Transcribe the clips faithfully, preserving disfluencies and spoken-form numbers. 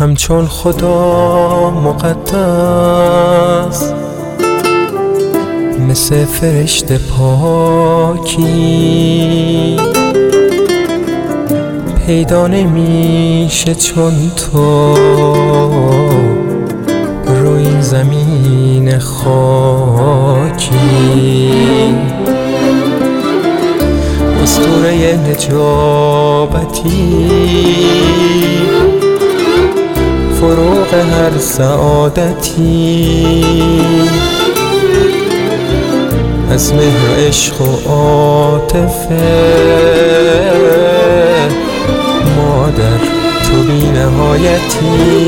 همچون خدا مقدس، مثل فرشته پاکی پیدا نمیشه چون تو روی این زمین خاکی. اسطوره نجابتی فروغ هر سعادتی، از مهر عشق و عاطفه مادر تو بی نهایتی،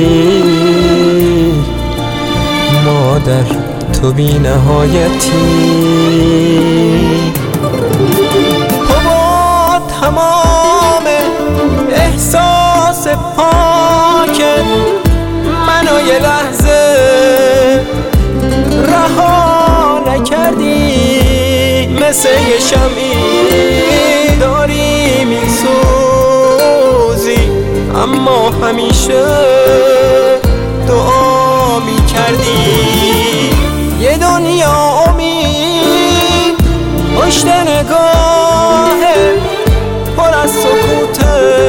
مادر تو بی نهایتی. تو با تمام احساس پاکت منو یه لحظه رها نکردی، مثل یه شمعی داری میسوزی، اما همیشه دعا میکردی. یه دنیا امید پشت نگاهه پر از سکوت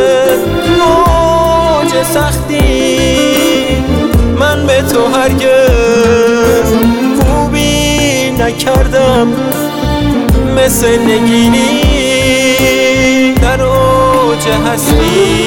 موج سختی، من به تو هرگز خوبی نکردم، مثل نگینی در اوج هستی.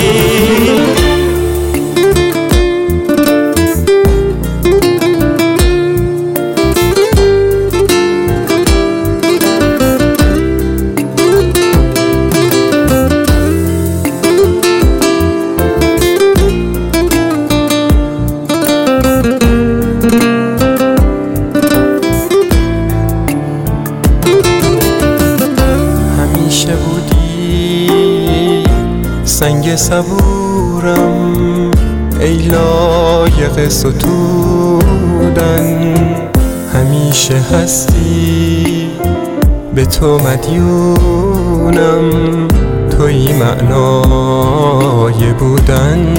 همیشه بودی سنگ صبورم، ای لایق ستودن، همیشه هستی به تو مدیونم، توی معنای بودن.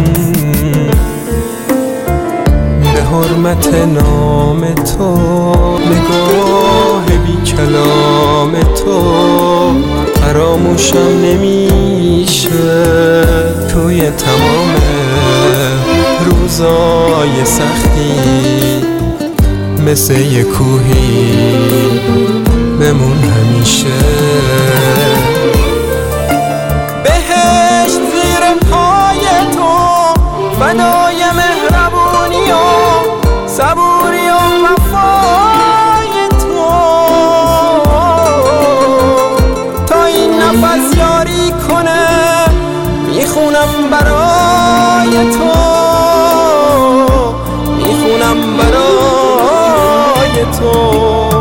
به حرمت نام تو، نگاه بی کلام تو فراموشم نمیشه، توی تمام روزای سختی مثل یه کوهی بمون همیشه. بهشت زیر پای تو، فدای مهربونی و صبوری و وفای تو، تا این نفس یاری کنه میخونم برای تو، میخونم برای تو.